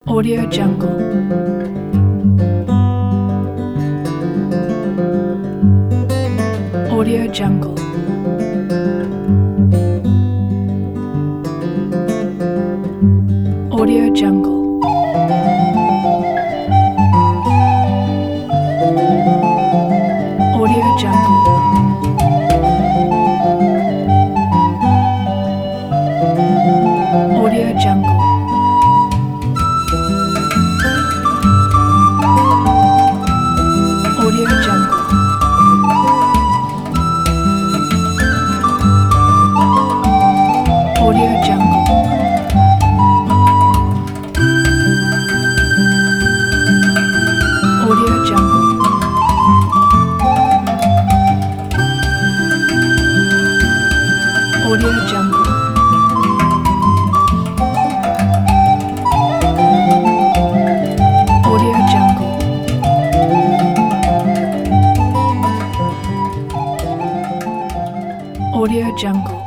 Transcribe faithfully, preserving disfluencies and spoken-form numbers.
Audio Jungle. Audio Jungle. Audio Jungle. Audio Jungle. Audio Jungle. Audio Jungle. Audio Jungle. Audio Jungle. Audio Jungle. Audio Jungle. Audio Jungle.